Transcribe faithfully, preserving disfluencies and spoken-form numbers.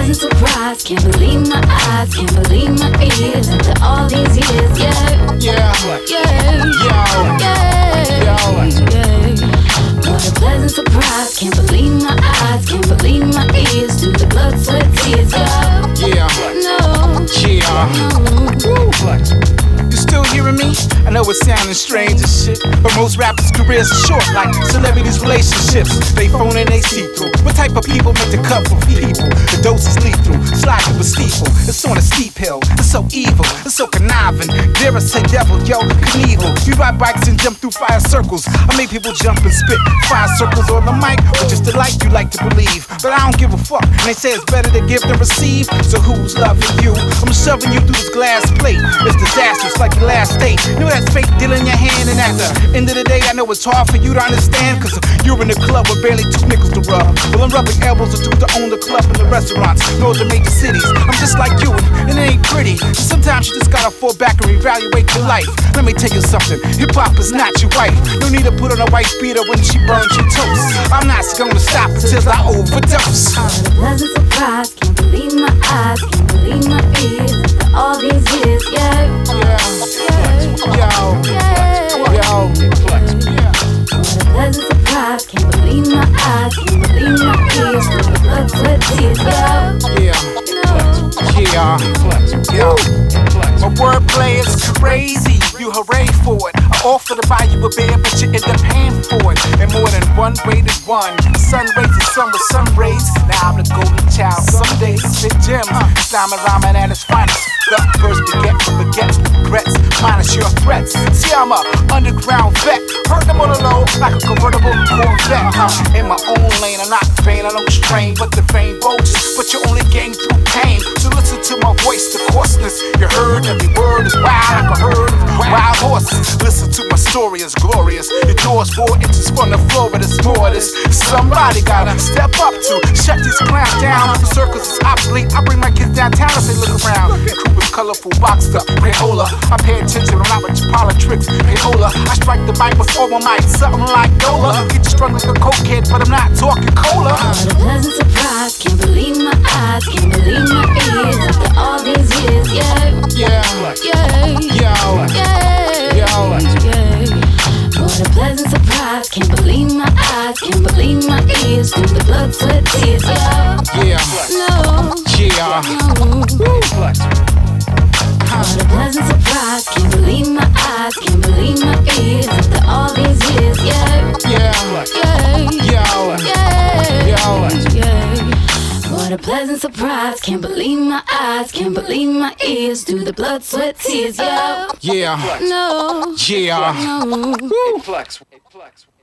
pleasant surprise. Can't believe my eyes, can't believe my ears. After all these years, yeah, Yeah, yeah, yo, yeah, yo. yeah. What a pleasant surprise. Can't believe my eyes, can't believe my ears. Through the blood, sweat, tears, yeah, Yeah, no, yeah. no. You still hearing me? I know it's sounding strange as shit, but most rappers' careers are short, like celebrities' relationships. They phone and they see through. What type of people make the cut for people? The dose is lethal, slide through a steeple. It's on a steep hill, it's so evil, it's so conniving. Dare I say devil, yo, Knievel. We ride bikes and jump through fire circles. I make people jump and spit fire circles on the mic, or just the life you like to believe. But I don't give a fuck, and they say it's better to give than receive. So who's loving you? I'm shoving you through this glass plate. It's disastrous like your last state. You know that's fake deal in your hand, and at the end of the day, I know it's hard for you to understand, cause you're in the club with barely two nickels to rub. Well, I'm rubbing elbows with dudes to own the club and the restaurants, know the major cities. I'm just like you, and it ain't pretty. Sometimes you just gotta fall back and reevaluate your life. Let me tell you something, hip-hop is not your wife. No need to put on a white beater when she burns your toast. I'm not gonna stop until I overdose. What a pleasant surprise. Can't believe my eyes, can't believe my ears. After all these years, yeah, Yeah, yo, yeah, yo, yeah. What a pleasant surprise. Can't believe my eyes, can't believe my ears. Through the blood, sweat, tears, yeah, yeah, no, yeah, yo. My wordplay is crazy, you hooray for it. I offer to buy you a beer, but you end up paying for it. And more than one way to one. Sun rays and sun with sun rays. Now I'm the golden child. Some days spit gems. Diamond rhyming at its finest. The first begets, begets, regrets, minus your threats. See, I'm a underground vet. Heard them on the low like a convertible Corvette. Huh? In my own lane, I'm not vain, I don't strain, but the fame boasts. But you only gain through pain. So listen to my voice, the coarseness. You heard every word is wild like a herd of wild horses. Listen to my story, it's glorious. Your door's four inches from the floor, but it's more this. Somebody gotta step up to shut these clowns down. The circus is obsolete. I bring my kids downtown as they look around. Cooper's colorful, boxed up, Payola. I pay attention, I'm not with your politics. Payola, I strike the mic with all my might, something like Yola. Get you strung like a cokehead, but I'm not talking cola. what a pleasant surprise. Can't believe my eyes, can't believe my ears. After all these years, yeah, Yeah, yeah, yo, yeah, yo. yeah. What a pleasant surprise. Can't believe my eyes, can't believe my ears. Through the blood, sweat, tears, yeah, yeah, no, yeah. no. What a pleasant surprise. Can't believe my eyes, can't believe my ears. After all these years, yeah, Yeah, yeah, yo, yeah, yo. yeah. What a pleasant surprise. Can't believe my eyes, can't believe my ears. Through the blood, sweat, tears, yeah, Yeah, no, yeah. no. Hey, Flex. Hey, Flex.